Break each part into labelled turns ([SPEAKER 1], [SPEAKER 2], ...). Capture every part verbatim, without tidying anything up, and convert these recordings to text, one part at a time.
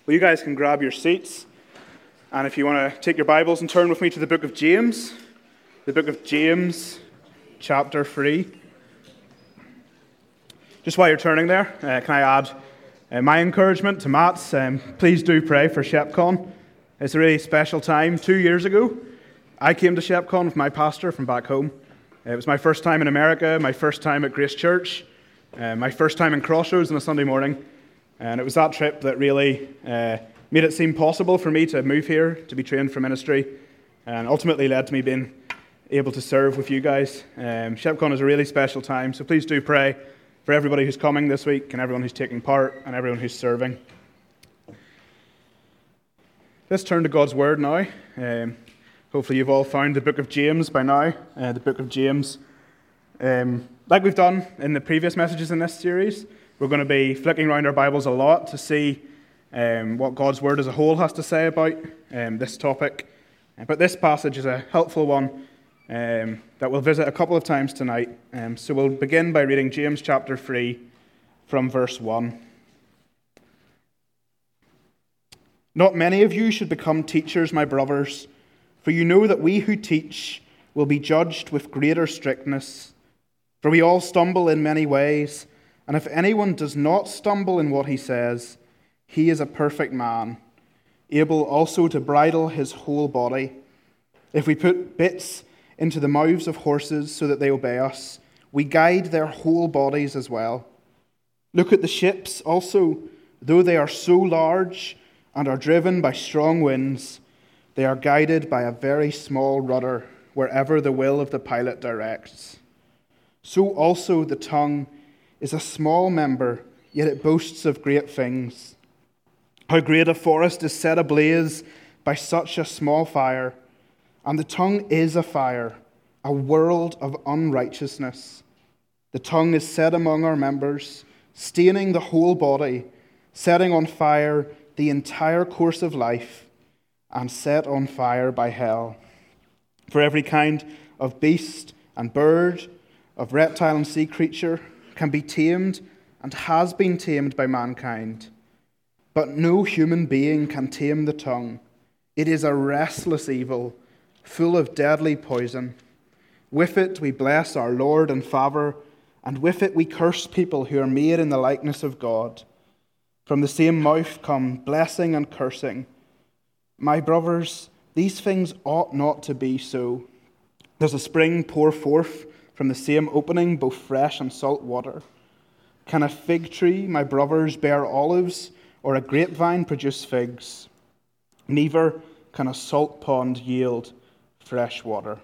[SPEAKER 1] Well, you guys can grab your seats, and if you want to take your Bibles and turn with me to the book of James, the book of James, chapter three. Just while you're turning there, uh, can I add uh, my encouragement to Matt's? Um, please do pray for ShepCon. It's a really special time. Two years ago, I came to ShepCon with my pastor from back home. It was my first time in America, my first time at Grace Church, uh, my first time in Crossroads on a Sunday morning. And it was that trip that really uh, made it seem possible for me to move here, to be trained for ministry, and ultimately led to me being able to serve with you guys. Um, ShepCon is a really special time, so please do pray for everybody who's coming this week and everyone who's taking part and everyone who's serving. Let's turn to God's Word now. Um, hopefully you've all found the book of James by now, uh, the book of James. Um, like we've done in the previous messages in this series, we're going to be flicking around our Bibles a lot to see um, what God's Word as a whole has to say about um, this topic. But this passage is a helpful one um, that we'll visit a couple of times tonight. Um, so we'll begin by reading James chapter three from verse one. Not many of you should become teachers, my brothers, for you know that we who teach will be judged with greater strictness. For we all stumble in many ways. And if anyone does not stumble in what he says, he is a perfect man, able also to bridle his whole body. If we put bits into the mouths of horses so that they obey us, we guide their whole bodies as well. Look at the ships also, though they are so large and are driven by strong winds, they are guided by a very small rudder wherever the will of the pilot directs. So also the tongue is a small member, yet it boasts of great things. How great a forest is set ablaze by such a small fire, and the tongue is a fire, a world of unrighteousness. The tongue is set among our members, staining the whole body, setting on fire the entire course of life, and set on fire by hell. For every kind of beast and bird, of reptile and sea creature, can be tamed and has been tamed by mankind. But no human being can tame the tongue. It is a restless evil, full of deadly poison. With it we bless our Lord and Father, and with it we curse people who are made in the likeness of God. From the same mouth come blessing and cursing. My brothers, these things ought not to be so. Does a spring pour forth from the same opening both fresh and salt water? Can a fig tree, my brothers, bear olives, or a grapevine produce figs? Neither can a salt pond yield fresh water.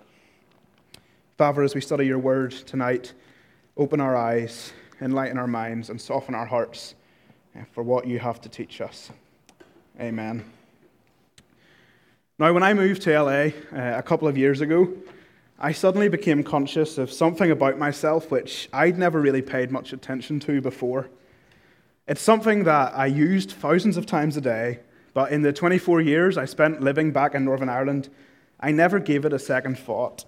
[SPEAKER 1] Father, as we study your word tonight, open our eyes, enlighten our minds, and soften our hearts for what you have to teach us. Amen. Now, when I moved to L A uh, a couple of years ago, I suddenly became conscious of something about myself which I'd never really paid much attention to before. It's something that I used thousands of times a day, but in the twenty-four years I spent living back in Northern Ireland, I never gave it a second thought.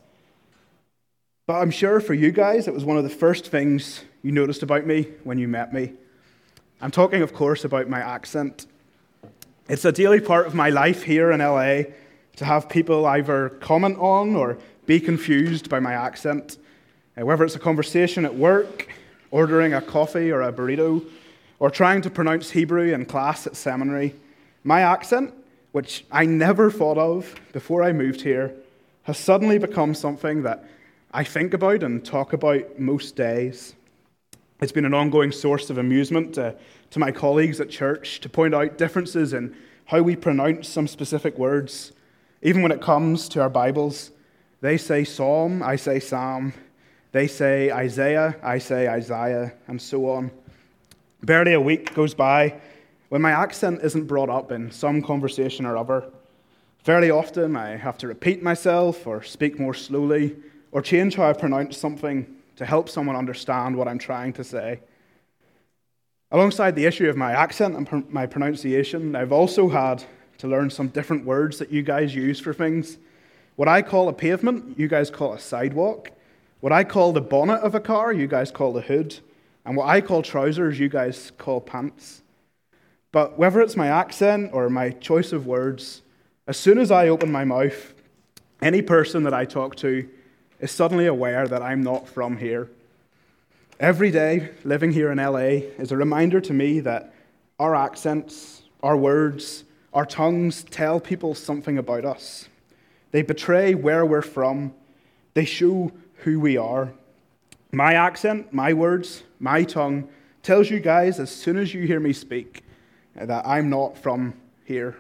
[SPEAKER 1] But I'm sure for you guys, it was one of the first things you noticed about me when you met me. I'm talking, of course, about my accent. It's a daily part of my life here in L A to have people either comment on or be confused by my accent, uh, whether it's a conversation at work, ordering a coffee or a burrito, or trying to pronounce Hebrew in class at seminary. My accent, which I never thought of before I moved here, has suddenly become something that I think about and talk about most days. It's been an ongoing source of amusement uh, to my colleagues at church to point out differences in how we pronounce some specific words, even when it comes to our Bibles. They say Psalm, I say Psalm. They say Isaiah, I say Isaiah, and so on. Barely a week goes by when my accent isn't brought up in some conversation or other. Fairly often I have to repeat myself or speak more slowly or change how I pronounce something to help someone understand what I'm trying to say. Alongside the issue of my accent and pr- my pronunciation, I've also had to learn some different words that you guys use for things. What I call a pavement, you guys call a sidewalk. What I call the bonnet of a car, you guys call the hood. And what I call trousers, you guys call pants. But whether it's my accent or my choice of words, as soon as I open my mouth, any person that I talk to is suddenly aware that I'm not from here. Every day living here in L A is a reminder to me that our accents, our words, our tongues tell people something about us. They betray where we're from. They show who we are. My accent, my words, my tongue tells you guys as soon as you hear me speak that I'm not from here.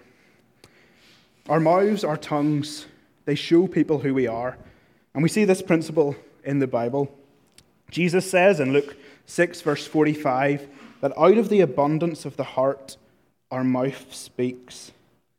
[SPEAKER 1] Our mouths, our tongues, they show people who we are. And we see this principle in the Bible. Jesus says in Luke six, verse forty-five, that out of the abundance of the heart, our mouth speaks.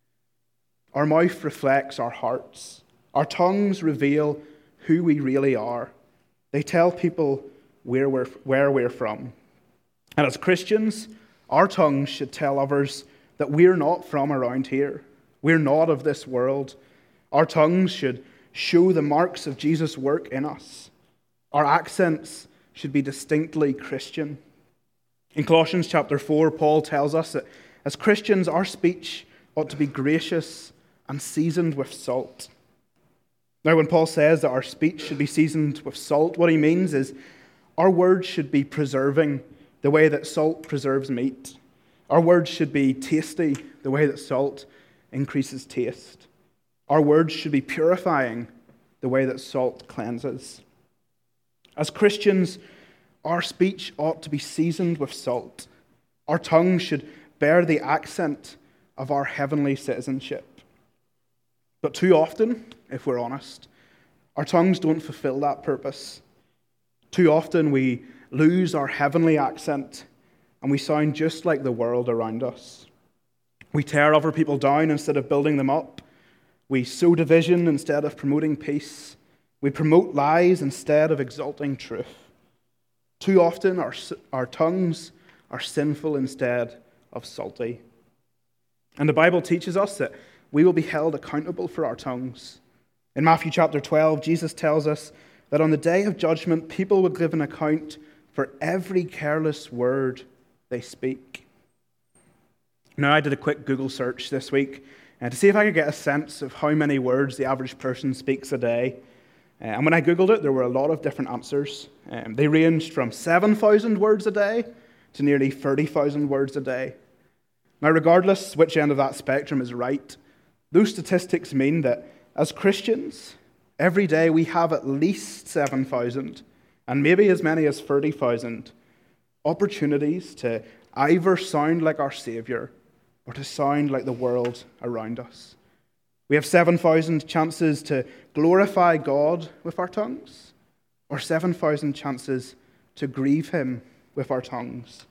[SPEAKER 1] Our mouth reflects our hearts. Our tongues reveal who we really are. They tell people where we're, where we're from. And as Christians, our tongues should tell others that we're not from around here. We're not of this world. Our tongues should show the marks of Jesus' work in us. Our accents should be distinctly Christian. In Colossians chapter four, Paul tells us that as Christians, our speech ought to be gracious and seasoned with salt. Now, when Paul says that our speech should be seasoned with salt, what he means is our words should be preserving the way that salt preserves meat. Our words should be tasty the way that salt increases taste. Our words should be purifying the way that salt cleanses. As Christians, our speech ought to be seasoned with salt. Our tongue should bear the accent of our heavenly citizenship. But too often, if we're honest, our tongues don't fulfill that purpose. Too often we lose our heavenly accent and we sound just like the world around us. We tear other people down instead of building them up. We sow division instead of promoting peace. We promote lies instead of exalting truth. Too often our, our tongues are sinful instead of salty. And the Bible teaches us that we will be held accountable for our tongues. In Matthew chapter twelve, Jesus tells us that on the day of judgment, people will give an account for every careless word they speak. Now, I did a quick Google search this week uh, to see if I could get a sense of how many words the average person speaks a day. Uh, and when I Googled it, there were a lot of different answers. Um, they ranged from seven thousand words a day to nearly thirty thousand words a day. Now, regardless which end of that spectrum is right, those statistics mean that as Christians, every day we have at least seven thousand, and maybe as many as thirty thousand, opportunities to either sound like our Savior or to sound like the world around us. We have seven thousand chances to glorify God with our tongues, or seven thousand chances to grieve Him with our tongues.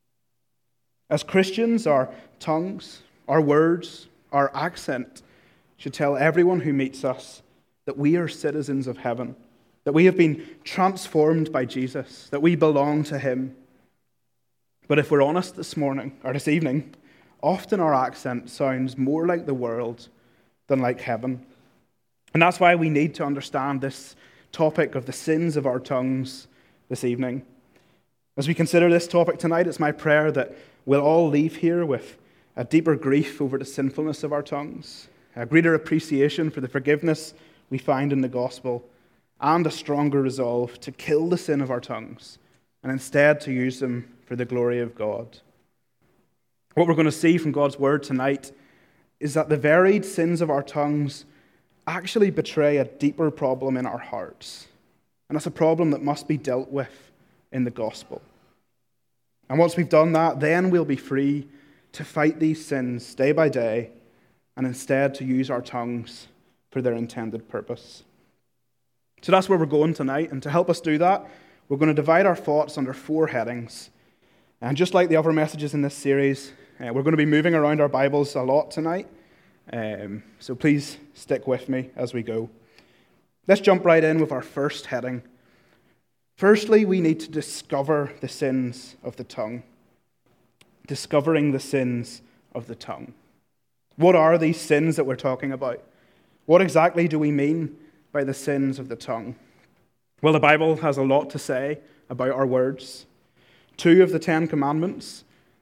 [SPEAKER 1] As Christians, our tongues, our words, our accent should tell everyone who meets us that we are citizens of heaven, that we have been transformed by Jesus, that we belong to Him. But if we're honest this morning, or this evening, often our accent sounds more like the world than like heaven. And that's why we need to understand this topic of the sins of our tongues this evening. As we consider this topic tonight, it's my prayer that we'll all leave here with a deeper grief over the sinfulness of our tongues, a greater appreciation for the forgiveness we find in the gospel, and a stronger resolve to kill the sin of our tongues and instead to use them for the glory of God. What we're going to see from God's word tonight is that the varied sins of our tongues actually betray a deeper problem in our hearts. And it's a problem that must be dealt with in the gospel. And once we've done that, then we'll be free to fight these sins day by day and instead to use our tongues for their intended purpose. So that's where we're going tonight. And to help us do that, we're going to divide our thoughts under four headings. And just like the other messages in this series, uh, we're going to be moving around our Bibles a lot tonight. Um, so please stick with me as we go. Let's jump right in with our first heading. Firstly, we need to discover the sins of the tongue. Discovering the sins of the tongue. What are these sins that we're talking about? What exactly do we mean by the sins of the tongue? Well, the Bible has a lot to say about our words. Two of the Ten Commandments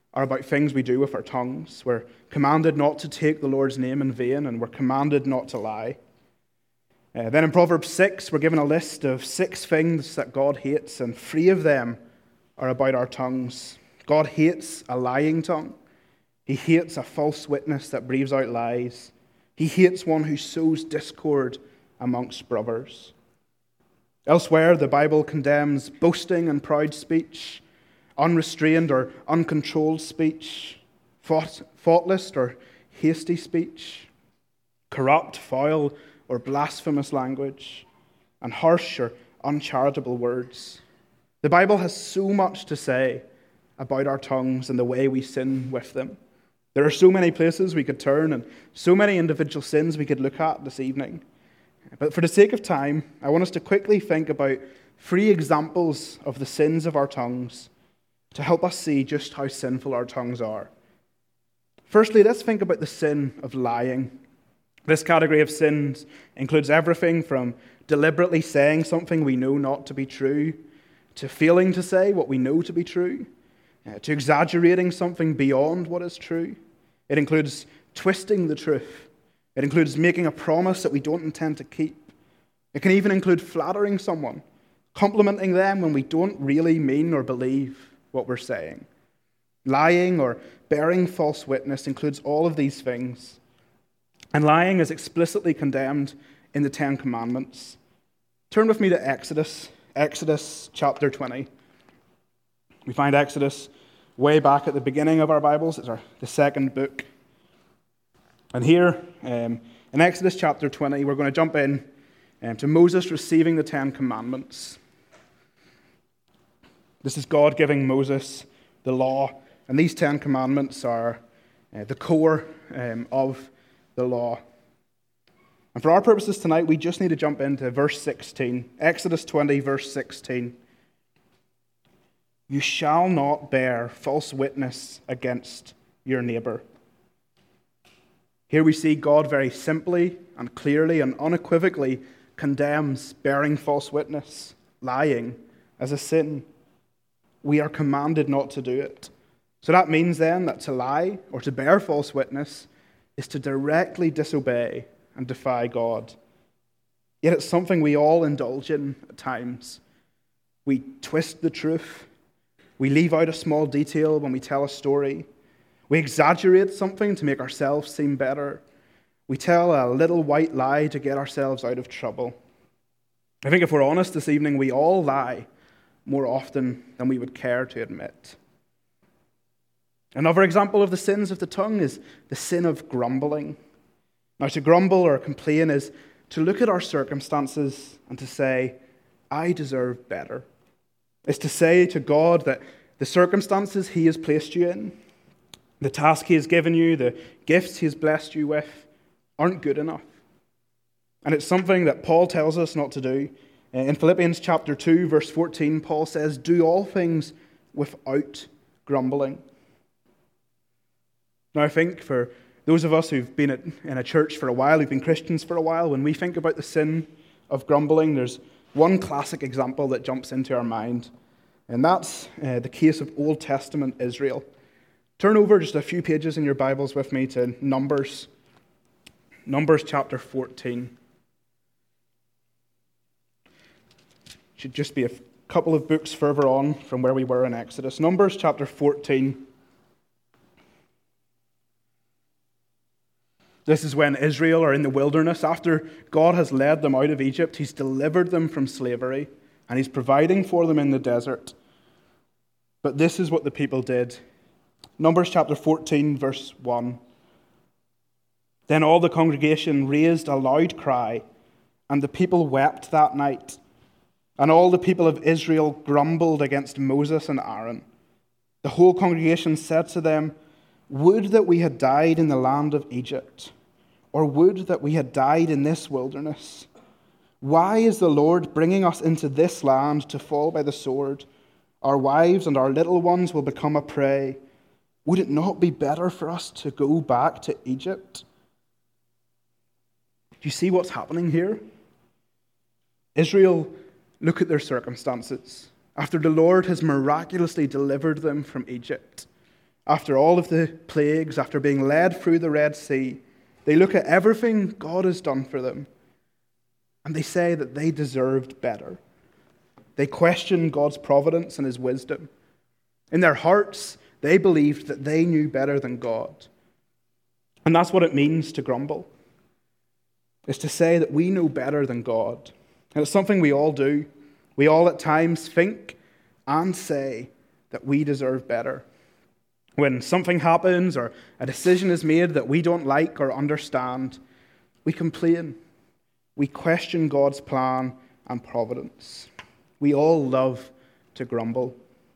[SPEAKER 1] are about things we do with our tongues. We're commanded not to take the Lord's name in vain, and we're commanded not to lie. Uh, then in Proverbs six, we're given a list of six things that God hates, and three of them are about our tongues. God hates a lying tongue. He hates a false witness that breathes out lies. He hates one who sows discord amongst brothers. Elsewhere, the Bible condemns boasting and proud speech, unrestrained or uncontrolled speech, thought, thoughtless or hasty speech, corrupt, foul, or blasphemous language, and harsh or uncharitable words. The Bible has so much to say about our tongues and the way we sin with them. There are so many places we could turn and so many individual sins we could look at this evening. But for the sake of time, I want us to quickly think about three examples of the sins of our tongues to help us see just how sinful our tongues are. Firstly, let's think about the sin of lying. This category of sins includes everything from deliberately saying something we know not to be true, to failing to say what we know to be true, uh, to exaggerating something beyond what is true. It includes twisting the truth. It includes making a promise that we don't intend to keep. It can even include flattering someone, complimenting them when we don't really mean or believe what we're saying. Lying or bearing false witness includes all of these things. And lying is explicitly condemned in the Ten Commandments. Turn with me to Exodus, Exodus chapter twenty. We find Exodus way back at the beginning of our Bibles. It's our, the second book. And here, um, in Exodus chapter twenty, we're going to jump in um, to Moses receiving the Ten Commandments. This is God giving Moses the law, and these Ten Commandments are uh, the core um, of the law. And for our purposes tonight, we just need to jump into verse sixteen. Exodus twenty, verse sixteen. You shall not bear false witness against your neighbor. Here we see God very simply and clearly and unequivocally condemns bearing false witness, lying, as a sin. We are commanded not to do it. So that means then that to lie or to bear false witness is to directly disobey and defy God. Yet it's something we all indulge in at times. We twist the truth. We leave out a small detail when we tell a story. We exaggerate something to make ourselves seem better. We tell a little white lie to get ourselves out of trouble. I think if we're honest this evening, we all lie more often than we would care to admit. Another example of the sins of the tongue is the sin of grumbling. Now, to grumble or complain is to look at our circumstances and to say, I deserve better. It's to say to God that the circumstances He has placed you in, the task He has given you, the gifts He has blessed you with, aren't good enough. And it's something that Paul tells us not to do. In Philippians chapter two, verse fourteen, Paul says, do all things without grumbling. Now, I think for those of us who've been in a church for a while, who've been Christians for a while, when we think about the sin of grumbling, there's one classic example that jumps into our mind, and that's uh, the case of Old Testament Israel. Turn over just a few pages in your Bibles with me to Numbers, Numbers chapter fourteen. Should just be a couple of books further on from where we were in Exodus. Numbers chapter fourteen. This is when Israel are in the wilderness. After God has led them out of Egypt, He's delivered them from slavery, and He's providing for them in the desert. But this is what the people did. Numbers chapter fourteen, verse one. Then all the congregation raised a loud cry, and the people wept that night. And all the people of Israel grumbled against Moses and Aaron. The whole congregation said to them, would that we had died in the land of Egypt, or would that we had died in this wilderness. Why is the Lord bringing us into this land to fall by the sword? Our wives and our little ones will become a prey. Would it not be better for us to go back to Egypt? Do you see what's happening here? Israel, look at their circumstances. After the Lord has miraculously delivered them from Egypt, After all of the plagues, after being led through the Red Sea, they look at everything God has done for them, and they say that they deserved better. They question God's providence and his wisdom. In their hearts, they believed that they knew better than God. And that's what it means to grumble. It's to say that we know better than God. And it's something we all do. We all at times think and say that we deserve better. When something happens or a decision is made that we don't like or understand, we complain. We question God's plan and providence. We all love to grumble.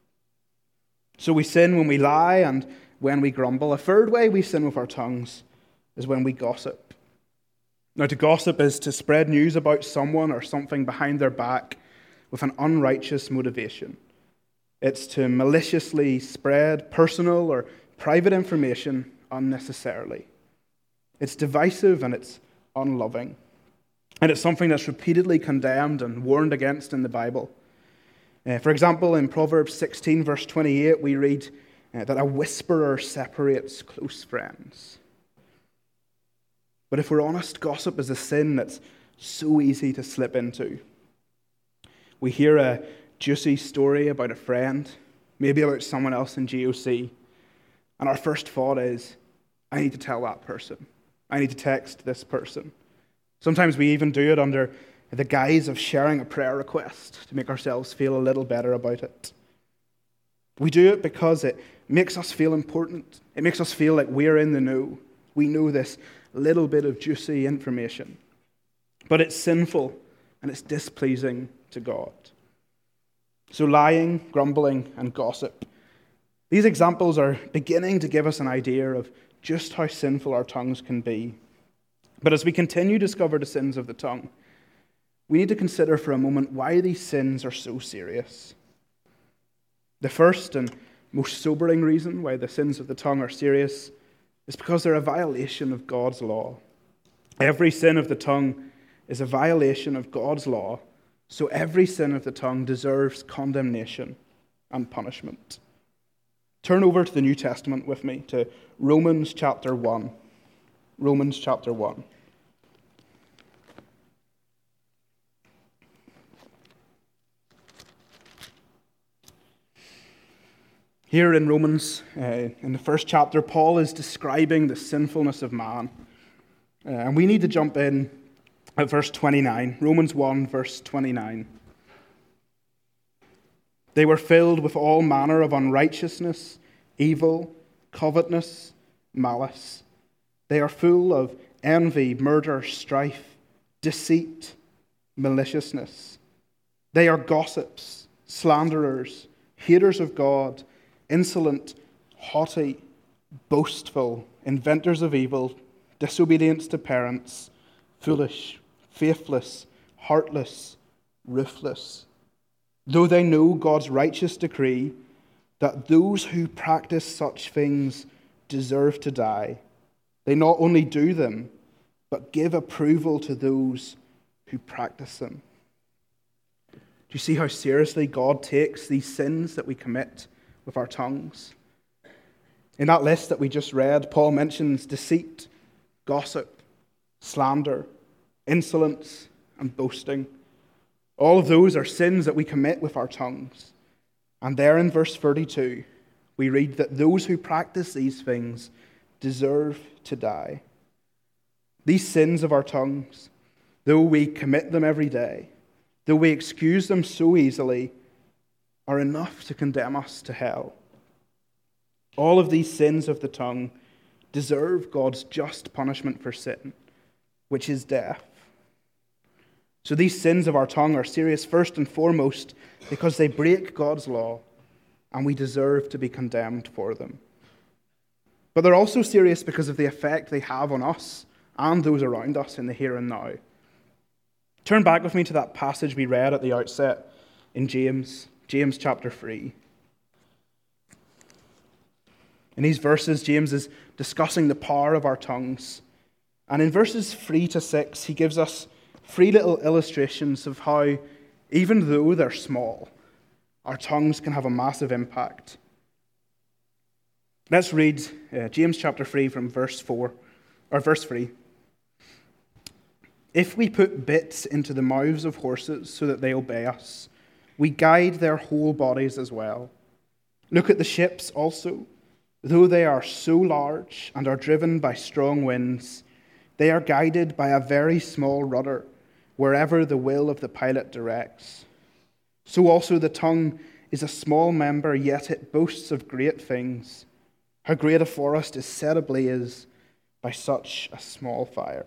[SPEAKER 1] So we sin when we lie and when we grumble. A third way we sin with our tongues is when we gossip. Now, to gossip is to spread news about someone or something behind their back with an unrighteous motivation. It's to maliciously spread personal or private information unnecessarily. It's divisive and it's unloving. And it's something that's repeatedly condemned and warned against in the Bible. Uh, for example, in Proverbs sixteen, verse twenty-eight, we read uh, that a whisperer separates close friends. But if we're honest, gossip is a sin that's so easy to slip into. We hear a juicy story about a friend, maybe about someone else in G O C, and our first thought is, I need to tell that person. I need to text this person. Sometimes we even do it under the guise of sharing a prayer request to make ourselves feel a little better about it. We do it because it makes us feel important. It makes us feel like we're in the know. We know this little bit of juicy information. But it's sinful and it's displeasing to God. So lying, grumbling, and gossip. These examples are beginning to give us an idea of just how sinful our tongues can be. But as we continue to discover the sins of the tongue, we need to consider for a moment why these sins are so serious. The first and most sobering reason why the sins of the tongue are serious is because they're a violation of God's law. Every sin of the tongue is a violation of God's law, so every sin of the tongue deserves condemnation and punishment. Turn over to the New Testament with me, to Romans chapter one. Romans chapter one. Here in Romans, uh, in the first chapter, Paul is describing the sinfulness of man. Uh, and we need to jump in at verse twenty-nine. Romans one, verse twenty-nine. They were filled with all manner of unrighteousness, evil, covetousness, malice. They are full of envy, murder, strife, deceit, maliciousness. They are gossips, slanderers, haters of God, insolent, haughty, boastful, inventors of evil, disobedient to parents, foolish, faithless, heartless, ruthless. Though they know God's righteous decree that those who practice such things deserve to die, they not only do them, but give approval to those who practice them. Do you see how seriously God takes these sins that we commit with our tongues? In that list that we just read, Paul mentions deceit, gossip, slander, insolence, and boasting. All of those are sins that we commit with our tongues. And there in verse thirty-two, we read that those who practice these things deserve to die. These sins of our tongues, though we commit them every day, though we excuse them so easily, are enough to condemn us to hell. All of these sins of the tongue deserve God's just punishment for sin, which is death. So these sins of our tongue are serious first and foremost because they break God's law, and we deserve to be condemned for them. But they're also serious because of the effect they have on us and those around us in the here and now. Turn back with me to that passage we read at the outset in James, James chapter three. In these verses, James is discussing the power of our tongues. And in verses three to six, he gives us three little illustrations of how, even though they're small, our tongues can have a massive impact. Let's read uh, James chapter three from verse four, or verse three. If we put bits into the mouths of horses so that they obey us, we guide their whole bodies as well. Look at the ships also. Though they are so large and are driven by strong winds, they are guided by a very small rudder wherever the will of the pilot directs. So also the tongue is a small member, yet it boasts of great things. How great a forest is set ablaze by such a small fire.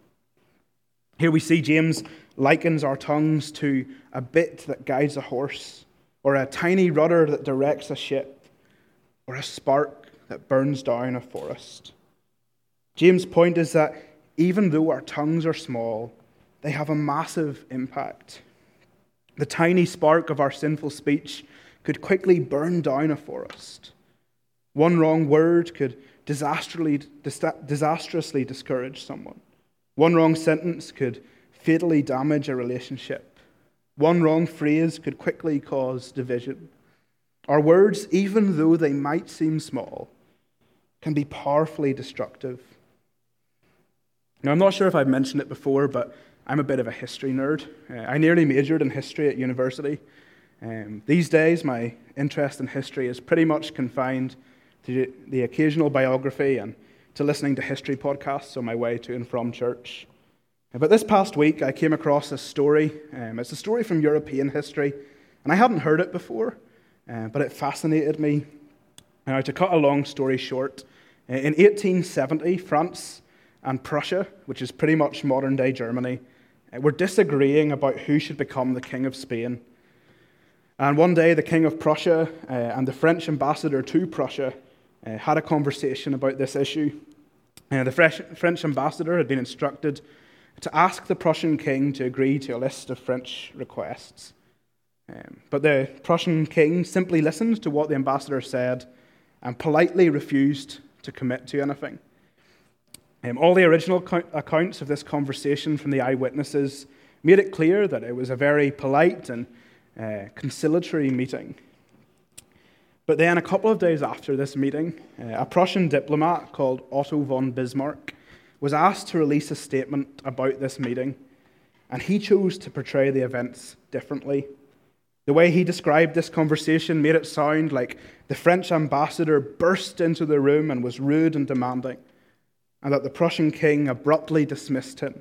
[SPEAKER 1] Here we see James likens our tongues to a bit that guides a horse, or a tiny rudder that directs a ship, or a spark that burns down a forest. James' point is that even though our tongues are small, they have a massive impact. The tiny spark of our sinful speech could quickly burn down a forest. One wrong word could disastrously, disastrously discourage someone. One wrong sentence could fatally damage a relationship. One wrong phrase could quickly cause division. Our words, even though they might seem small, can be powerfully destructive. Now, I'm not sure if I've mentioned it before, but I'm a bit of a history nerd. Uh, I nearly majored in history at university. Um, these days, my interest in history is pretty much confined to the occasional biography and to listening to history podcasts on my way to and from church. But this past week, I came across a story. Um, it's a story from European history, and I hadn't heard it before, uh, but it fascinated me. Now, to cut a long story short, uh, in eighteen seventy, France and Prussia, which is pretty much modern-day Germany, uh, were disagreeing about who should become the King of Spain. And one day, the King of Prussia uh, and the French ambassador to Prussia uh, had a conversation about this issue. Uh, the French, French ambassador had been instructed to ask the Prussian king to agree to a list of French requests. Um, but the Prussian king simply listened to what the ambassador said and politely refused to commit to anything. Um, all the original co- accounts of this conversation from the eyewitnesses made it clear that it was a very polite and uh, conciliatory meeting. But then a couple of days after this meeting, uh, a Prussian diplomat called Otto von Bismarck was asked to release a statement about this meeting, and he chose to portray the events differently. The way he described this conversation made it sound like the French ambassador burst into the room and was rude and demanding, and that the Prussian king abruptly dismissed him.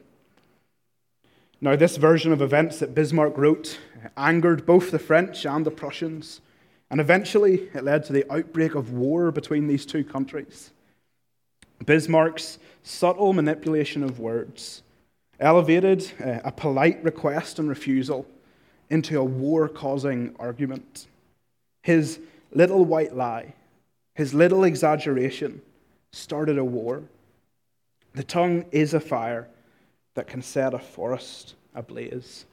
[SPEAKER 1] Now, this version of events that Bismarck wrote angered both the French and the Prussians, and eventually it led to the outbreak of war between these two countries. Bismarck's subtle manipulation of words elevated uh, a polite request and refusal into a war-causing argument. His little white lie, his little exaggeration, started a war. The tongue is a fire that can set a forest ablaze.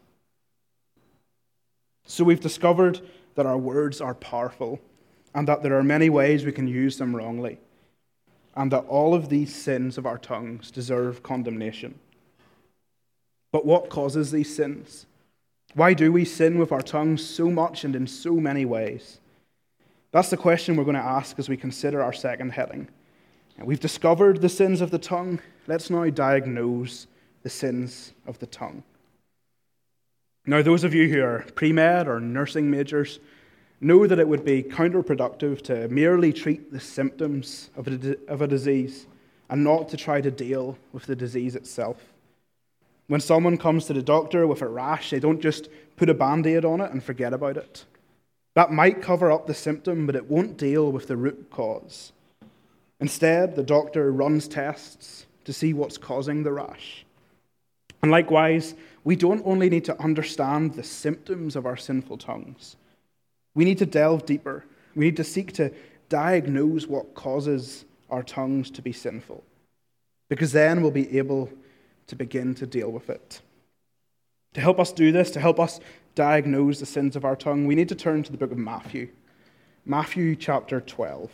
[SPEAKER 1] So we've discovered that our words are powerful and that there are many ways we can use them wrongly, and that all of these sins of our tongues deserve condemnation. But what causes these sins? Why do we sin with our tongues so much and in so many ways? That's the question we're going to ask as we consider our second heading. We've discovered the sins of the tongue. Let's now diagnose the sins of the tongue. Now, those of you who are pre-med or nursing majors know that it would be counterproductive to merely treat the symptoms of a, of a disease and not to try to deal with the disease itself. When someone comes to the doctor with a rash, they don't just put a Band-Aid on it and forget about it. That might cover up the symptom, but it won't deal with the root cause. Instead, the doctor runs tests to see what's causing the rash. And likewise, we don't only need to understand the symptoms of our sinful tongues. We need to delve deeper. We need to seek to diagnose what causes our tongues to be sinful, because then we'll be able to begin to deal with it. To help us do this, to help us diagnose the sins of our tongue, we need to turn to the book of Matthew. Matthew chapter twelve.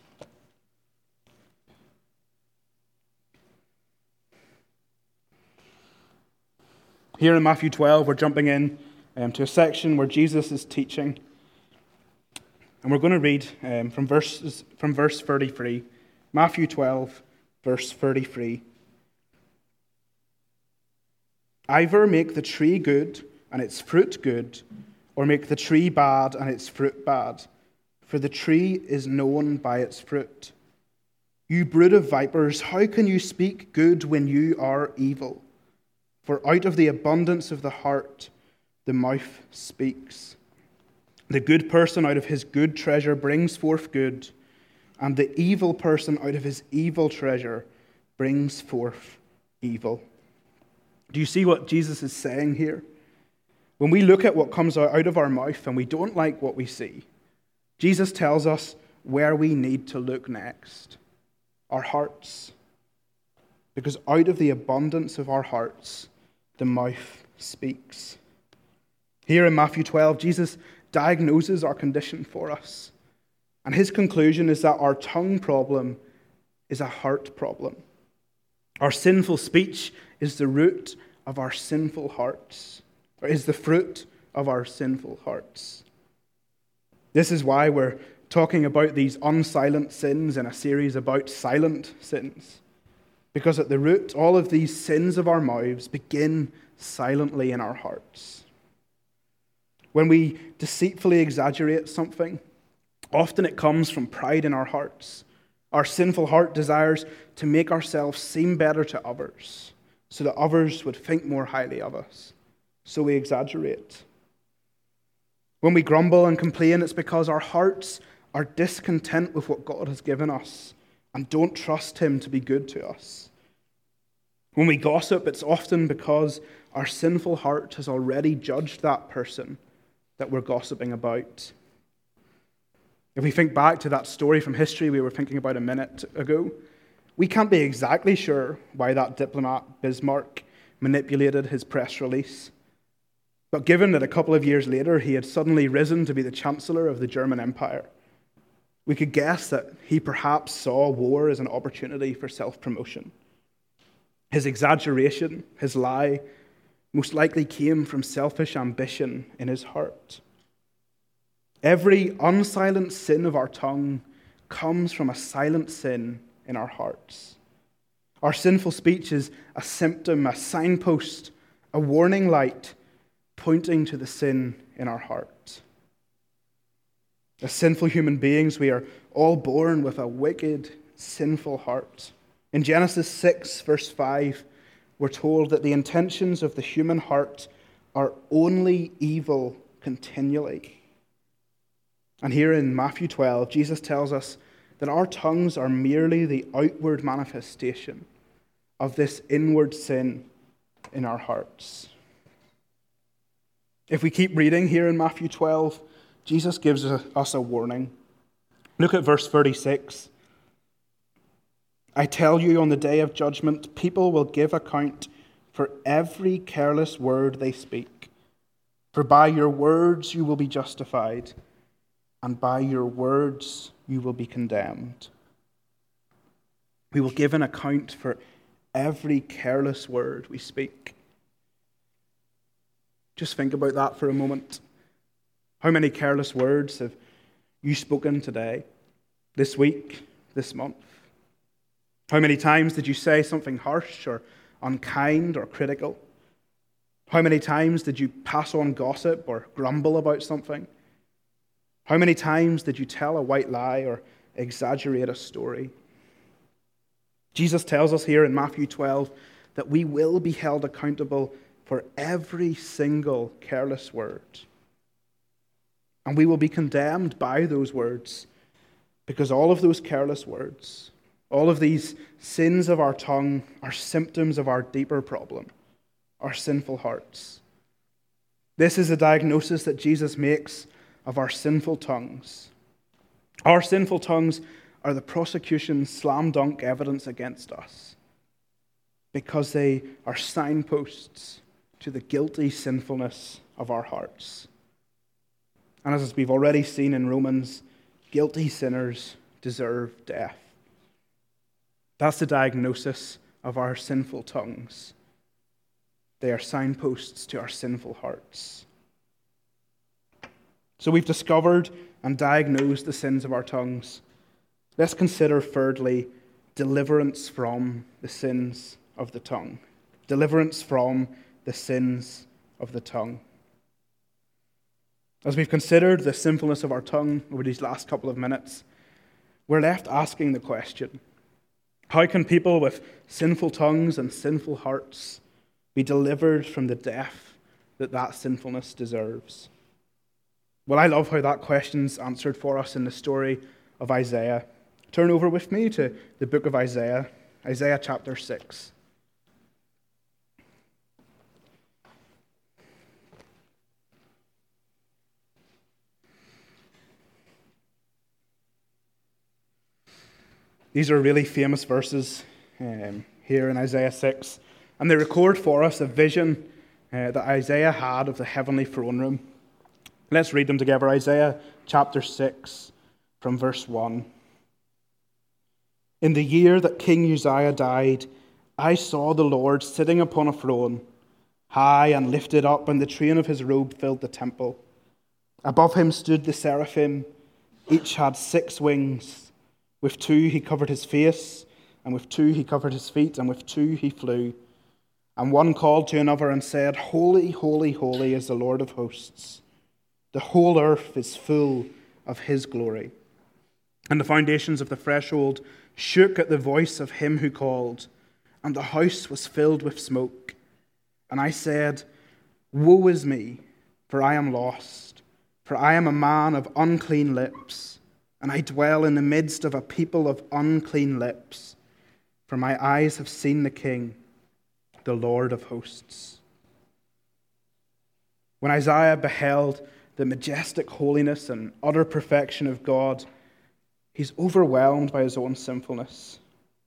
[SPEAKER 1] Here in Matthew twelve, we're jumping in um, to a section where Jesus is teaching. And we're going to read um, from, verses, from verse thirty-three, Matthew twelve, verse thirty-three. Either make the tree good and its fruit good, or make the tree bad and its fruit bad, for the tree is known by its fruit. You brood of vipers, how can you speak good when you are evil? For out of the abundance of the heart, the mouth speaks. The good person out of his good treasure brings forth good, and the evil person out of his evil treasure brings forth evil. Do you see what Jesus is saying here? When we look at what comes out of our mouth and we don't like what we see, Jesus tells us where we need to look next. Our hearts. Because out of the abundance of our hearts, the mouth speaks. Here in Matthew twelve, Jesus diagnoses our condition for us. And his conclusion is that our tongue problem is a heart problem. Our sinful speech is the root of our sinful hearts, or is the fruit of our sinful hearts. This is why we're talking about these unsilent sins in a series about silent sins. Because at the root, all of these sins of our mouths begin silently in our hearts. When we deceitfully exaggerate something, often it comes from pride in our hearts. Our sinful heart desires to make ourselves seem better to others, so that others would think more highly of us. So we exaggerate. When we grumble and complain, it's because our hearts are discontent with what God has given us and don't trust him to be good to us. When we gossip, it's often because our sinful heart has already judged that person that we're gossiping about. If we think back to that story from history we were thinking about a minute ago, we can't be exactly sure why that diplomat Bismarck manipulated his press release. But given that a couple of years later he had suddenly risen to be the Chancellor of the German Empire, we could guess that he perhaps saw war as an opportunity for self-promotion. His exaggeration, his lie, most likely came from selfish ambition in his heart. Every unsilent sin of our tongue comes from a silent sin in our hearts. Our sinful speech is a symptom, a signpost, a warning light pointing to the sin in our heart. As sinful human beings, we are all born with a wicked, sinful heart. In Genesis six, verse five, we're told that the intentions of the human heart are only evil continually. And here in Matthew twelve, Jesus tells us that our tongues are merely the outward manifestation of this inward sin in our hearts. If we keep reading here in Matthew twelve, Jesus gives us a warning. Look at verse thirty-six. I tell you, on the day of judgment, people will give account for every careless word they speak. For by your words you will be justified, and by your words you will be condemned. We will give an account for every careless word we speak. Just think about that for a moment. How many careless words have you spoken today, this week, this month? How many times did you say something harsh or unkind or critical? How many times did you pass on gossip or grumble about something? How many times did you tell a white lie or exaggerate a story? Jesus tells us here in Matthew twelve that we will be held accountable for every single careless word. And we will be condemned by those words because all of those careless words, all of these sins of our tongue are symptoms of our deeper problem, our sinful hearts. This is a diagnosis that Jesus makes of our sinful tongues. Our sinful tongues are the prosecution's slam dunk evidence against us because they are signposts to the guilty sinfulness of our hearts. And as we've already seen in Romans, guilty sinners deserve death. That's the diagnosis of our sinful tongues. They are signposts to our sinful hearts. So we've discovered and diagnose the sins of our tongues, let's consider thirdly, deliverance from the sins of the tongue. Deliverance from the sins of the tongue. As we've considered the sinfulness of our tongue over these last couple of minutes, we're left asking the question, how can people with sinful tongues and sinful hearts be delivered from the death that that sinfulness deserves? Well, I love how that question's answered for us in the story of Isaiah. Turn over with me to the book of Isaiah, Isaiah chapter six. These are really famous verses um, here in Isaiah six, and they record for us a vision uh, that Isaiah had of the heavenly throne room. Let's read them together. Isaiah chapter six, from verse one. In the year that King Uzziah died, I saw the Lord sitting upon a throne, high and lifted up, and the train of his robe filled the temple. Above him stood the seraphim. Each had six wings. With two he covered his face, and with two he covered his feet, and with two he flew. And one called to another and said, Holy, holy, holy is the Lord of hosts. The whole earth is full of his glory. And the foundations of the threshold shook at the voice of him who called, and the house was filled with smoke. And I said, Woe is me, for I am lost, for I am a man of unclean lips, and I dwell in the midst of a people of unclean lips, for my eyes have seen the King, the Lord of hosts. When Isaiah beheld the majestic holiness and utter perfection of God, he's overwhelmed by his own sinfulness.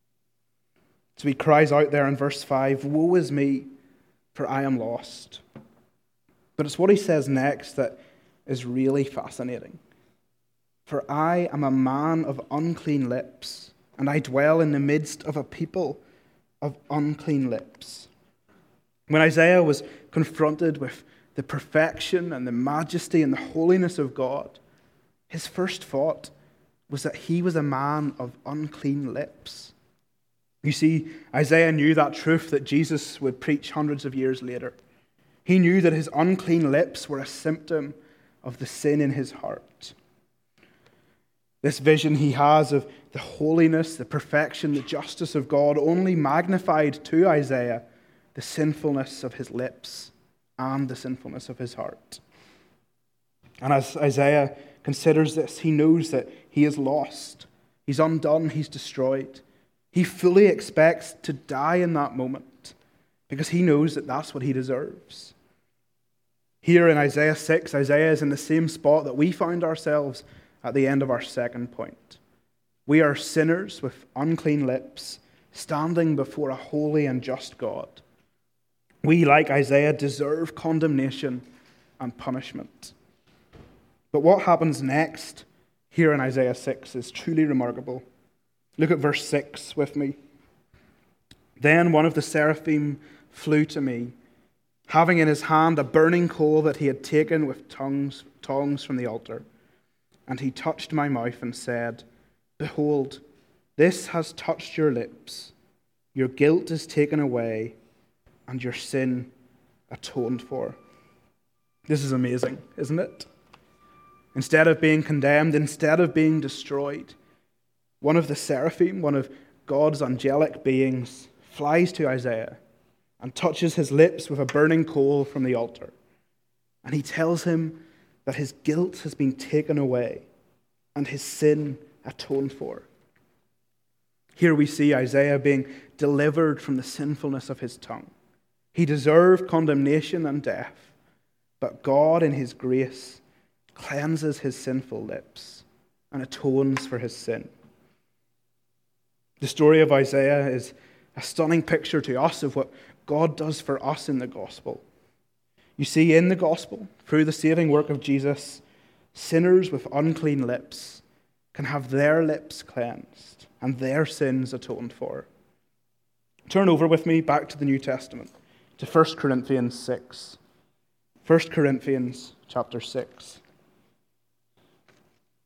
[SPEAKER 1] So he cries out there in verse five, Woe is me, for I am lost. But it's what he says next that is really fascinating. For I am a man of unclean lips, and I dwell in the midst of a people of unclean lips. When Isaiah was confronted with the perfection and the majesty and the holiness of God, his first thought was that he was a man of unclean lips. You see, Isaiah knew that truth that Jesus would preach hundreds of years later. He knew that his unclean lips were a symptom of the sin in his heart. This vision he has of the holiness, the perfection, the justice of God only magnified to Isaiah the sinfulness of his lips and the sinfulness of his heart. And as Isaiah considers this, he knows that he is lost. He's undone. He's destroyed. He fully expects to die in that moment because he knows that that's what he deserves. Here in Isaiah six, Isaiah is in the same spot that we find ourselves at the end of our second point. We are sinners with unclean lips, standing before a holy and just God. We, like Isaiah, deserve condemnation and punishment. But what happens next here in Isaiah six is truly remarkable. Look at verse six with me. Then one of the seraphim flew to me, having in his hand a burning coal that he had taken with tongs, tongs from the altar. And he touched my mouth and said, Behold, this has touched your lips. Your guilt is taken away, and your sin atoned for. This is amazing, isn't it? Instead of being condemned, instead of being destroyed, one of the seraphim, one of God's angelic beings, flies to Isaiah and touches his lips with a burning coal from the altar. And he tells him that his guilt has been taken away and his sin atoned for. Here we see Isaiah being delivered from the sinfulness of his tongue. He deserved condemnation and death, but God in his grace cleanses his sinful lips and atones for his sin. The story of Isaiah is a stunning picture to us of what God does for us in the gospel. You see, in the gospel, through the saving work of Jesus, sinners with unclean lips can have their lips cleansed and their sins atoned for. Turn over with me back to the New Testament, to First Corinthians six. First Corinthians chapter six.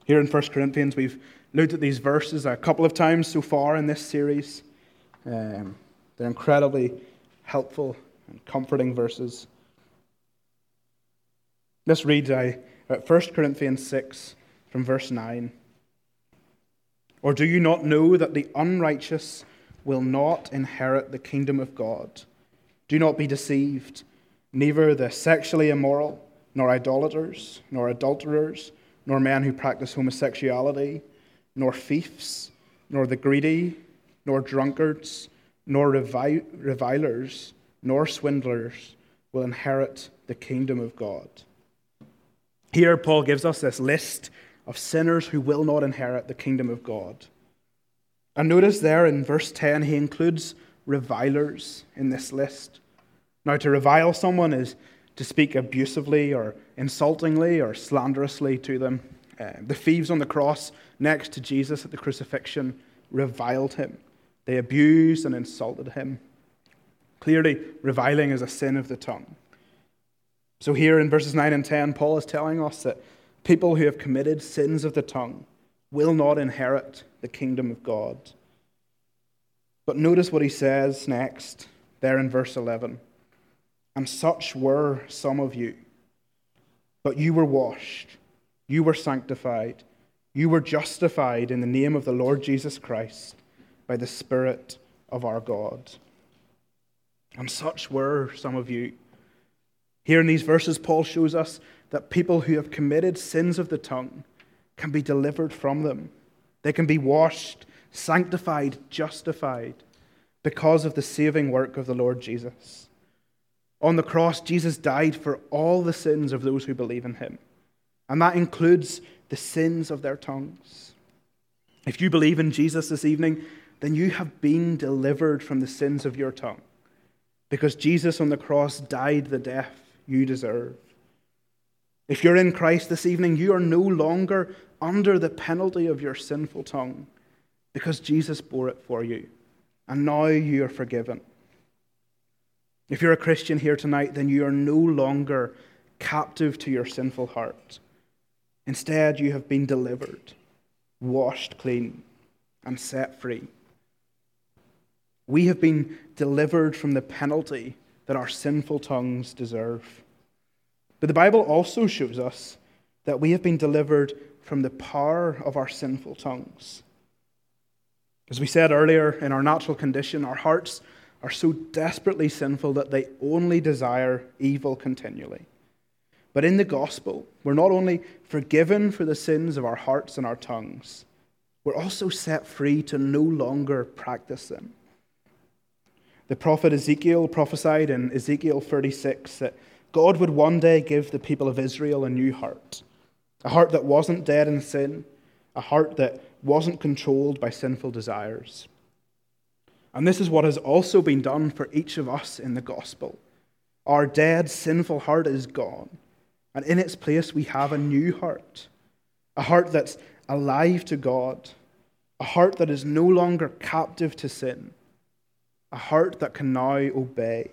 [SPEAKER 1] Here in First Corinthians, we've looked at these verses a couple of times so far in this series. Um, they're incredibly helpful and comforting verses. Let's read uh, First Corinthians six from verse nine. Or do you not know that the unrighteous will not inherit the kingdom of God? Do not be deceived. Neither the sexually immoral, nor idolaters, nor adulterers, nor men who practice homosexuality, nor thieves, nor the greedy, nor drunkards, nor revi- revilers, nor swindlers will inherit the kingdom of God. Here, Paul gives us this list of sinners who will not inherit the kingdom of God. And notice there in verse ten, he includes revilers in this list. Now, to revile someone is to speak abusively or insultingly or slanderously to them. Uh, the thieves on the cross next to Jesus at the crucifixion reviled him. They abused and insulted him. Clearly, reviling is a sin of the tongue. So here in verses nine and ten, Paul is telling us that people who have committed sins of the tongue will not inherit the kingdom of God. But notice what he says next, there in verse eleven. And such were some of you. But you were washed, you were sanctified, you were justified in the name of the Lord Jesus Christ by the Spirit of our God. And such were some of you. Here in these verses, Paul shows us that people who have committed sins of the tongue can be delivered from them. They can be washed, sanctified, justified because of the saving work of the Lord Jesus. On the cross, Jesus died for all the sins of those who believe in him. And that includes the sins of their tongues. If you believe in Jesus this evening, then you have been delivered from the sins of your tongue, because Jesus on the cross died the death you deserve. If you're in Christ this evening, you are no longer under the penalty of your sinful tongue, because Jesus bore it for you, and now you are forgiven. If you're a Christian here tonight, then you are no longer captive to your sinful heart. Instead, you have been delivered, washed clean, and set free. We have been delivered from the penalty that our sinful tongues deserve. But the Bible also shows us that we have been delivered from the power of our sinful tongues. As we said earlier, in our natural condition, our hearts are so desperately sinful that they only desire evil continually. But in the gospel, we're not only forgiven for the sins of our hearts and our tongues, we're also set free to no longer practice them. The prophet Ezekiel prophesied in Ezekiel thirty-six that God would one day give the people of Israel a new heart, a heart that wasn't dead in sin, a heart that wasn't controlled by sinful desires. And this is what has also been done for each of us in the gospel. Our dead, sinful heart is gone, and in its place we have a new heart, a heart that's alive to God, a heart that is no longer captive to sin, a heart that can now obey.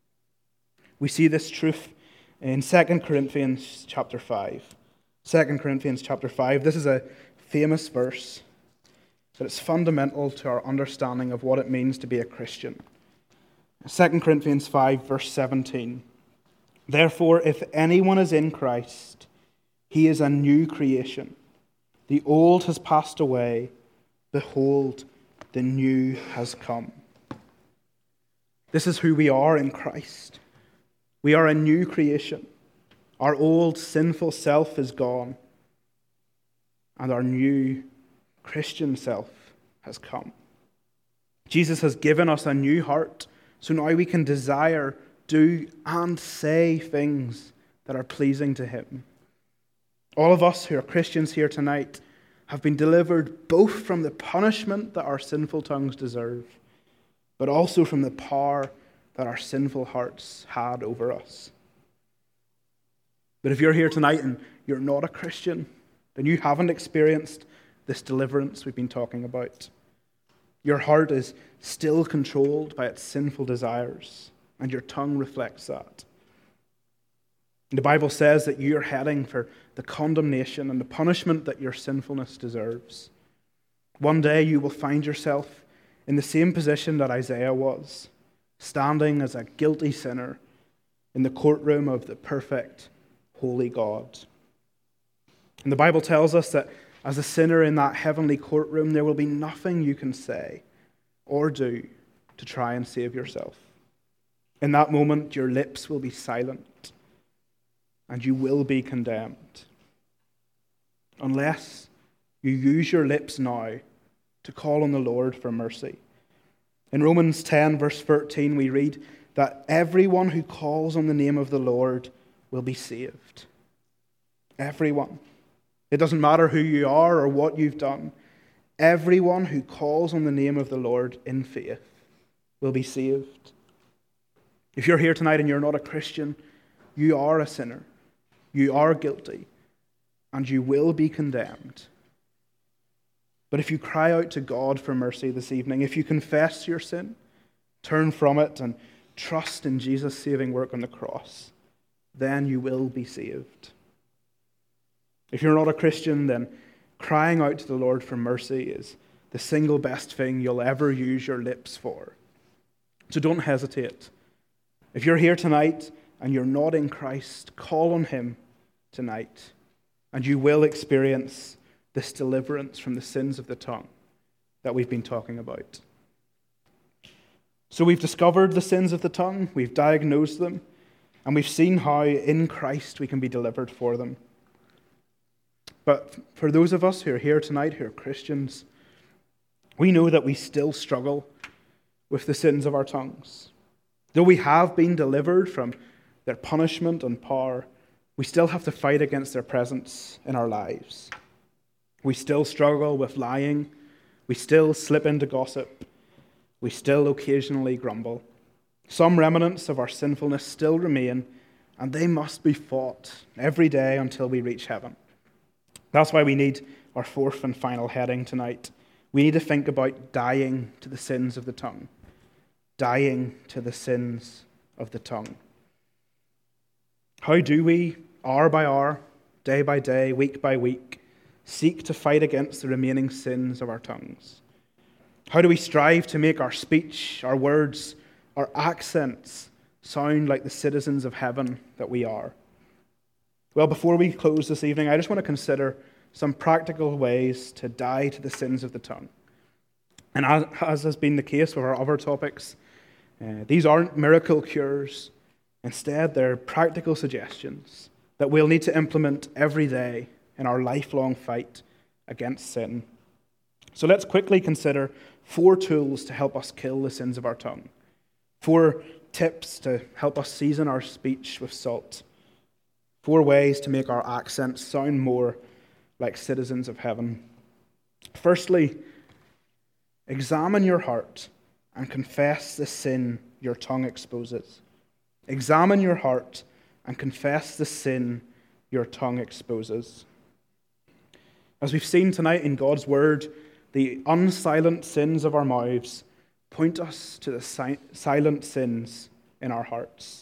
[SPEAKER 1] We see this truth in Second Corinthians chapter five. Second Corinthians chapter five. This is a famous verse, but it's fundamental to our understanding of what it means to be a Christian. Second Corinthians five, verse seventeen. Therefore, if anyone is in Christ, he is a new creation. The old has passed away. Behold, the new has come. This is who we are in Christ. We are a new creation. Our old sinful self is gone, and our new Christian self has come. Jesus has given us a new heart, so now we can desire, do, and say things that are pleasing to him. All of us who are Christians here tonight have been delivered both from the punishment that our sinful tongues deserve, but also from the power that our sinful hearts had over us. But if you're here tonight and you're not a Christian, then you haven't experienced this deliverance we've been talking about. Your heart is still controlled by its sinful desires, and your tongue reflects that. The Bible says that you're heading for the condemnation and the punishment that your sinfulness deserves. One day you will find yourself in the same position that Isaiah was, standing as a guilty sinner in the courtroom of the perfect, holy God. And the Bible tells us that as a sinner in that heavenly courtroom, there will be nothing you can say or do to try and save yourself. In that moment, your lips will be silent and you will be condemned. Unless you use your lips now to call on the Lord for mercy. In Romans ten, verse thirteen, we read that everyone who calls on the name of the Lord will be saved. Everyone. It doesn't matter who you are or what you've done. Everyone who calls on the name of the Lord in faith will be saved. If you're here tonight and you're not a Christian, you are a sinner. You are guilty. And you will be condemned. But if you cry out to God for mercy this evening, if you confess your sin, turn from it and trust in Jesus' saving work on the cross, then you will be saved. If you're not a Christian, then crying out to the Lord for mercy is the single best thing you'll ever use your lips for. So don't hesitate. If you're here tonight and you're not in Christ, call on Him tonight, and you will experience this deliverance from the sins of the tongue that we've been talking about. So we've discovered the sins of the tongue, we've diagnosed them, and we've seen how in Christ we can be delivered for them. But for those of us who are here tonight who are Christians, we know that we still struggle with the sins of our tongues. Though we have been delivered from their punishment and power, we still have to fight against their presence in our lives. We still struggle with lying. We still slip into gossip. We still occasionally grumble. Some remnants of our sinfulness still remain, and they must be fought every day until we reach heaven. That's why we need our fourth and final heading tonight. We need to think about dying to the sins of the tongue. Dying to the sins of the tongue. How do we, hour by hour, day by day, week by week, seek to fight against the remaining sins of our tongues? How do we strive to make our speech, our words, our accents sound like the citizens of heaven that we are? Well, before we close this evening, I just want to consider some practical ways to die to the sins of the tongue. And as, as has been the case with our other topics, uh, these aren't miracle cures. Instead, they're practical suggestions that we'll need to implement every day in our lifelong fight against sin. So let's quickly consider four tools to help us kill the sins of our tongue. Four tips to help us season our speech with salt. Four ways to make our accents sound more like citizens of heaven. Firstly, examine your heart and confess the sin your tongue exposes. Examine your heart and confess the sin your tongue exposes. As we've seen tonight in God's Word, the unsilent sins of our mouths point us to the si- silent sins in our hearts.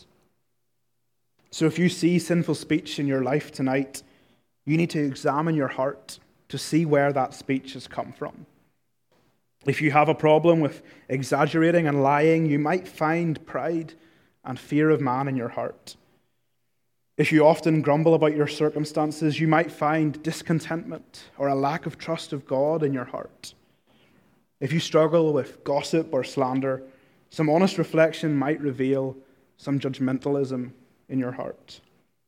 [SPEAKER 1] So if you see sinful speech in your life tonight, you need to examine your heart to see where that speech has come from. If you have a problem with exaggerating and lying, you might find pride and fear of man in your heart. If you often grumble about your circumstances, you might find discontentment or a lack of trust of God in your heart. If you struggle with gossip or slander, some honest reflection might reveal some judgmentalism in your heart.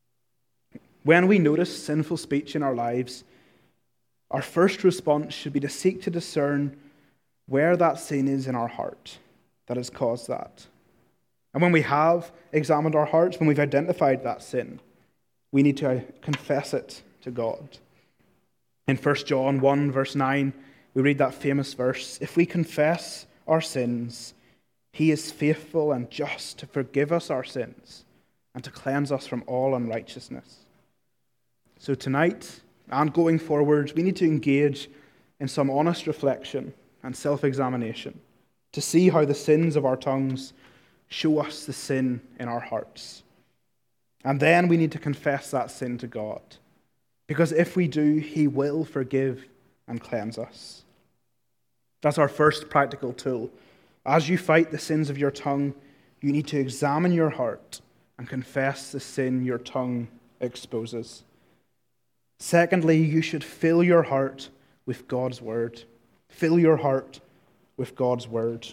[SPEAKER 1] When we notice sinful speech in our lives, our first response should be to seek to discern where that sin is in our heart that has caused that. And when we have examined our hearts, when we've identified that sin, we need to confess it to God. In First John one, verse nine, we read that famous verse, "If we confess our sins, He is faithful and just to forgive us our sins and to cleanse us from all unrighteousness." So tonight, and going forward, we need to engage in some honest reflection and self-examination to see how the sins of our tongues show us the sin in our hearts. And then we need to confess that sin to God. Because if we do, he will forgive and cleanse us. That's our first practical tool. As you fight the sins of your tongue, you need to examine your heart and confess the sin your tongue exposes. Secondly, you should fill your heart with God's word. Fill your heart with God's word.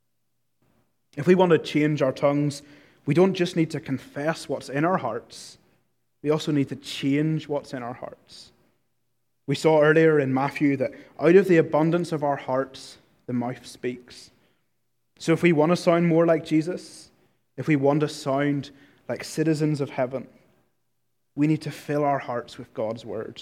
[SPEAKER 1] If we want to change our tongues, we don't just need to confess what's in our hearts. We also need to change what's in our hearts. We saw earlier in Matthew that out of the abundance of our hearts, the mouth speaks. So if we want to sound more like Jesus, if we want to sound like citizens of heaven, we need to fill our hearts with God's word.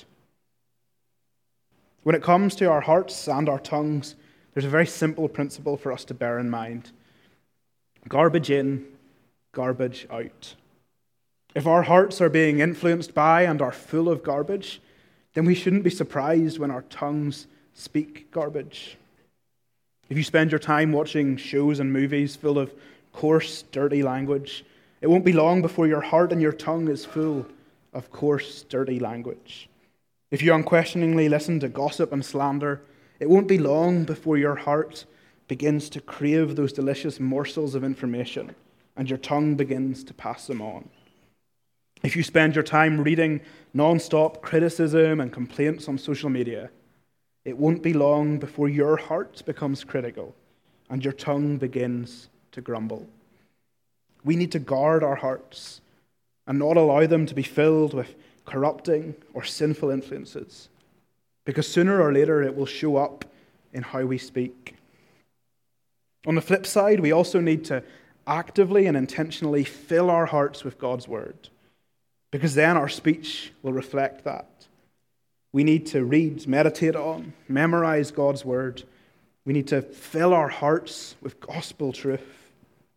[SPEAKER 1] When it comes to our hearts and our tongues, there's a very simple principle for us to bear in mind. Garbage in, garbage out. If our hearts are being influenced by and are full of garbage, then we shouldn't be surprised when our tongues speak garbage. If you spend your time watching shows and movies full of coarse, dirty language, it won't be long before your heart and your tongue is full of coarse, dirty language. If you unquestioningly listen to gossip and slander, it won't be long before your heart begins to crave those delicious morsels of information and your tongue begins to pass them on. If you spend your time reading non-stop criticism and complaints on social media, it won't be long before your heart becomes critical and your tongue begins to grumble. We need to guard our hearts and not allow them to be filled with corrupting or sinful influences, because sooner or later it will show up in how we speak. On the flip side, we also need to actively and intentionally fill our hearts with God's word, because then our speech will reflect that. We need to read, meditate on, memorize God's word. We need to fill our hearts with gospel truth.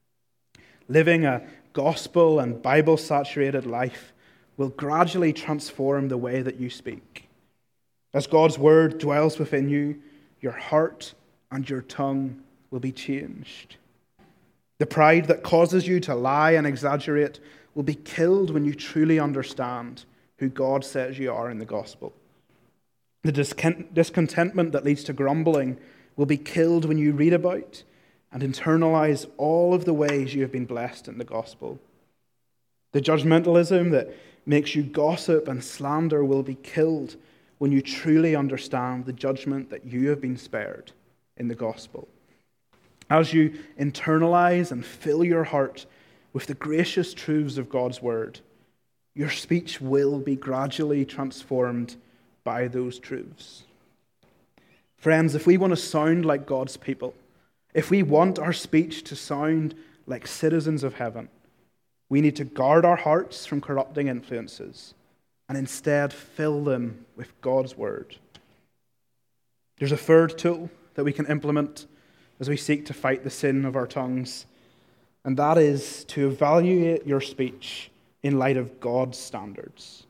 [SPEAKER 1] Living a gospel and Bible-saturated life will gradually transform the way that you speak. As God's word dwells within you, your heart and your tongue will be changed. The pride that causes you to lie and exaggerate will be killed when you truly understand who God says you are in the gospel. The discontentment that leads to grumbling will be killed when you read about and internalize all of the ways you have been blessed in the gospel. The judgmentalism that makes you gossip and slander will be killed when you truly understand the judgment that you have been spared in the gospel. As you internalize and fill your heart with the gracious truths of God's word, your speech will be gradually transformed by those truths. Friends, if we want to sound like God's people, if we want our speech to sound like citizens of heaven, we need to guard our hearts from corrupting influences and instead fill them with God's word. There's a third tool that we can implement as we seek to fight the sin of our tongues, and that is to evaluate your speech in light of God's standards.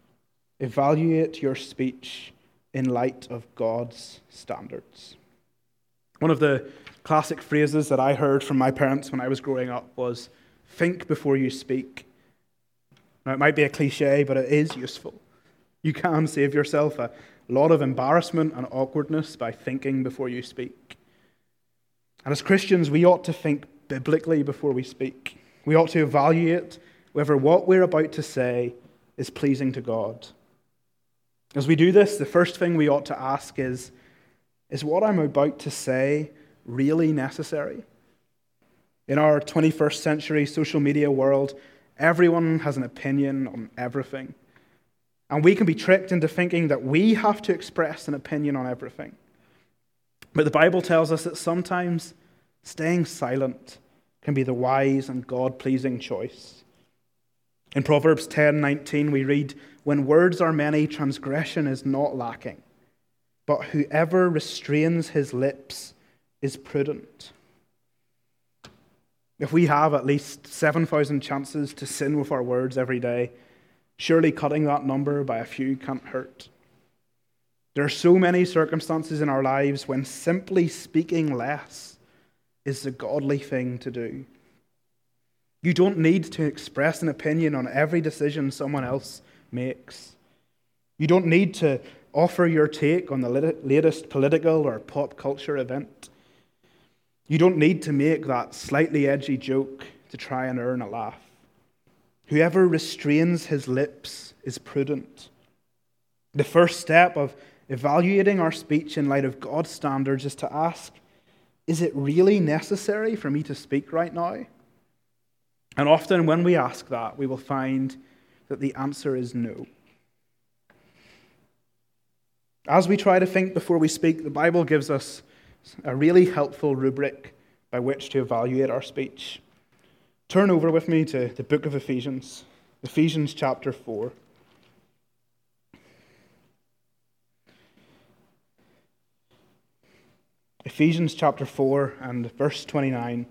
[SPEAKER 1] Evaluate your speech in light of God's standards. One of the classic phrases that I heard from my parents when I was growing up was, "Think before you speak." Now, it might be a cliche, but it is useful. You can save yourself a lot of embarrassment and awkwardness by thinking before you speak. And as Christians, we ought to think biblically before we speak. We ought to evaluate whether what we're about to say is pleasing to God. As we do this, the first thing we ought to ask is, is what I'm about to say really necessary? In our twenty-first century social media world, everyone has an opinion on everything. And we can be tricked into thinking that we have to express an opinion on everything. But the Bible tells us that sometimes staying silent can be the wise and God-pleasing choice. In Proverbs ten nineteen, we read, "When words are many, transgression is not lacking, but whoever restrains his lips is prudent." If we have at least seven thousand chances to sin with our words every day, surely cutting that number by a few can't hurt. There are so many circumstances in our lives when simply speaking less is the godly thing to do. You don't need to express an opinion on every decision someone else makes. You don't need to offer your take on the latest political or pop culture event. You don't need to make that slightly edgy joke to try and earn a laugh. Whoever restrains his lips is prudent. The first step of evaluating our speech in light of God's standards is to ask, is it really necessary for me to speak right now? And often when we ask that, we will find that the answer is no. As we try to think before we speak, the Bible gives us a really helpful rubric by which to evaluate our speech. Turn over with me to the book of Ephesians, Ephesians chapter four. Ephesians chapter four and verse twenty-nine.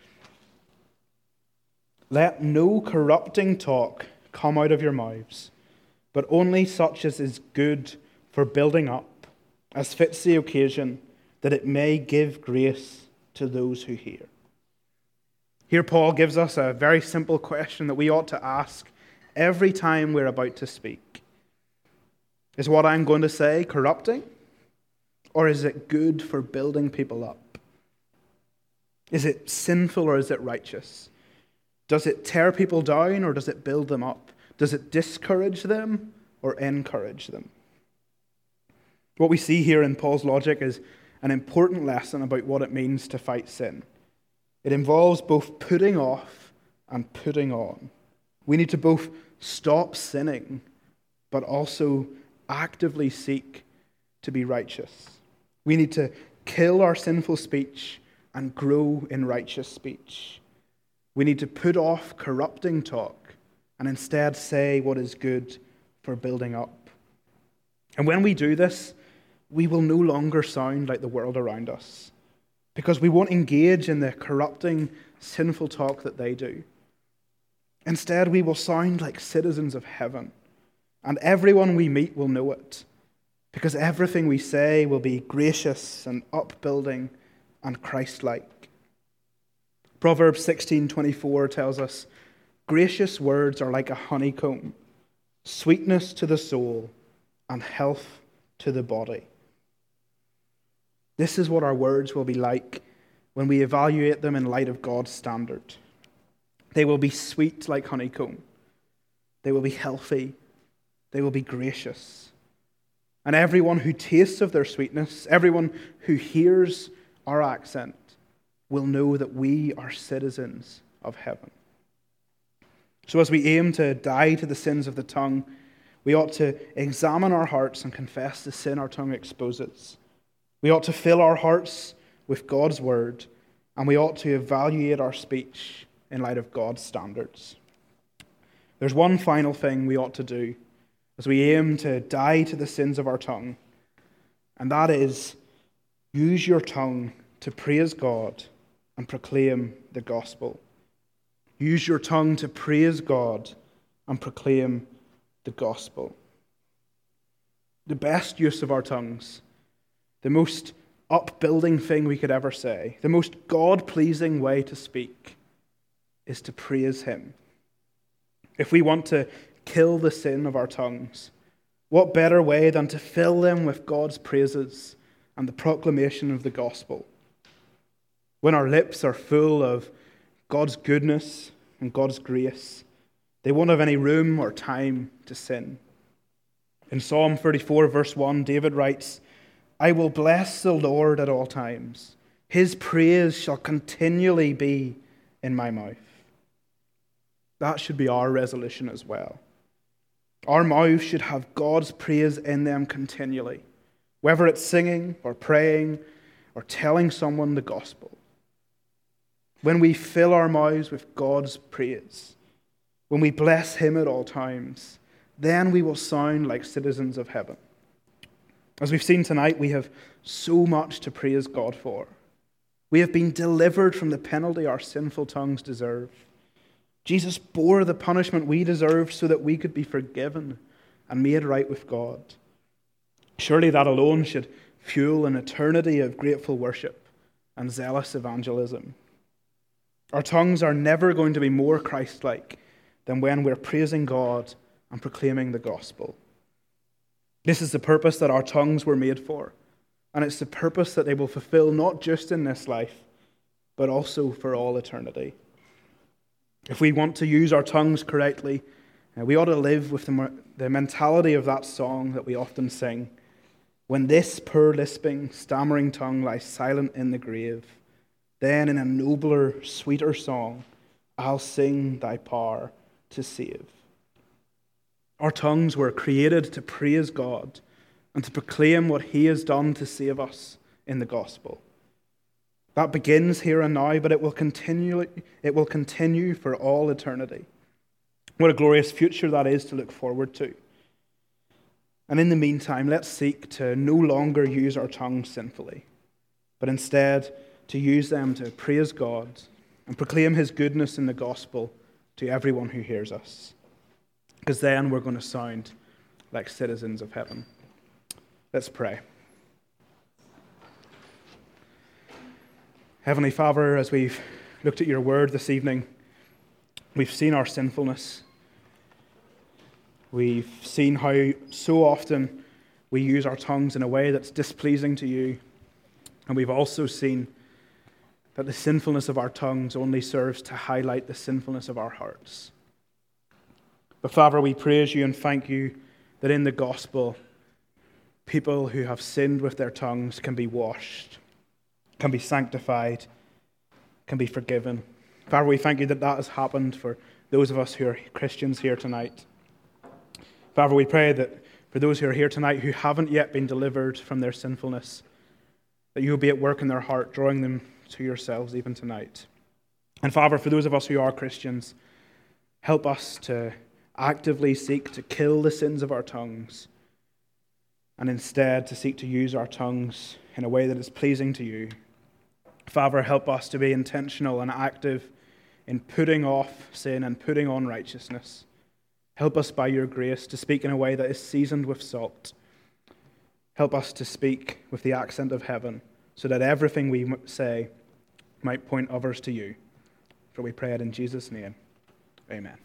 [SPEAKER 1] Let no corrupting talk come out of your mouths, but only such as is good for building up, as fits the occasion, that it may give grace to those who hear. Here Paul gives us a very simple question that we ought to ask every time we're about to speak. Is what I'm going to say corrupting? Or is it good for building people up? Is it sinful or is it righteous? Does it tear people down or does it build them up? Does it discourage them or encourage them? What we see here in Paul's logic is an important lesson about what it means to fight sin. It involves both putting off and putting on. We need to both stop sinning, but also actively seek to be righteous. We need to kill our sinful speech and grow in righteous speech. We need to put off corrupting talk and instead say what is good for building up. And when we do this, we will no longer sound like the world around us because we won't engage in the corrupting, sinful talk that they do. Instead, we will sound like citizens of heaven, and everyone we meet will know it because everything we say will be gracious and upbuilding and Christ-like. Proverbs sixteen twenty-four tells us, gracious words are like a honeycomb, sweetness to the soul and health to the body. This is what our words will be like when we evaluate them in light of God's standard. They will be sweet like honeycomb. They will be healthy. They will be gracious. And everyone who tastes of their sweetness, everyone who hears our accent, will know that we are citizens of heaven. So as we aim to die to the sins of the tongue, we ought to examine our hearts and confess the sin our tongue exposes. We ought to fill our hearts with God's word, and we ought to evaluate our speech in light of God's standards. There's one final thing we ought to do as we aim to die to the sins of our tongue, and that is use your tongue to praise God and proclaim the gospel. Use your tongue to praise God and proclaim the gospel. The best use of our tongues, the most upbuilding thing we could ever say, the most God-pleasing way to speak is to praise Him. If we want to kill the sin of our tongues, what better way than to fill them with God's praises and the proclamation of the gospel? When our lips are full of God's goodness and God's grace, they won't have any room or time to sin. In Psalm thirty-four, verse one, David writes, I will bless the Lord at all times. His praise shall continually be in my mouth. That should be our resolution as well. Our mouths should have God's praise in them continually, whether it's singing or praying or telling someone the gospel. When we fill our mouths with God's praise, when we bless Him at all times, then we will sound like citizens of heaven. As we've seen tonight, we have so much to praise God for. We have been delivered from the penalty our sinful tongues deserve. Jesus bore the punishment we deserved so that we could be forgiven and made right with God. Surely that alone should fuel an eternity of grateful worship and zealous evangelism. Our tongues are never going to be more Christ-like than when we're praising God and proclaiming the gospel. This is the purpose that our tongues were made for. And it's the purpose that they will fulfill not just in this life, but also for all eternity. If we want to use our tongues correctly, we ought to live with the, the mentality of that song that we often sing. When this poor lisping, stammering tongue lies silent in the grave, then in a nobler, sweeter song, I'll sing thy power to save. Our tongues were created to praise God and to proclaim what he has done to save us in the gospel. That begins here and now, but it will continue, it will continue for all eternity. What a glorious future that is to look forward to. And in the meantime, let's seek to no longer use our tongues sinfully, but instead to use them to praise God and proclaim his goodness in the gospel to everyone who hears us. Because then we're going to sound like citizens of heaven. Let's pray. Heavenly Father, as we've looked at your word this evening, we've seen our sinfulness. We've seen how so often we use our tongues in a way that's displeasing to you. And we've also seen that the sinfulness of our tongues only serves to highlight the sinfulness of our hearts. But Father, we praise you and thank you that in the gospel, people who have sinned with their tongues can be washed, can be sanctified, can be forgiven. Father, we thank you that that has happened for those of us who are Christians here tonight. Father, we pray that for those who are here tonight who haven't yet been delivered from their sinfulness, that you will be at work in their heart, drawing them to yourselves even tonight. And Father, for those of us who are Christians, help us to actively seek to kill the sins of our tongues and instead to seek to use our tongues in a way that is pleasing to you. Father, help us to be intentional and active in putting off sin and putting on righteousness. Help us by your grace to speak in a way that is seasoned with salt. Help us to speak with the accent of heaven so that everything we say might point others to you. For we pray it in Jesus' name. Amen.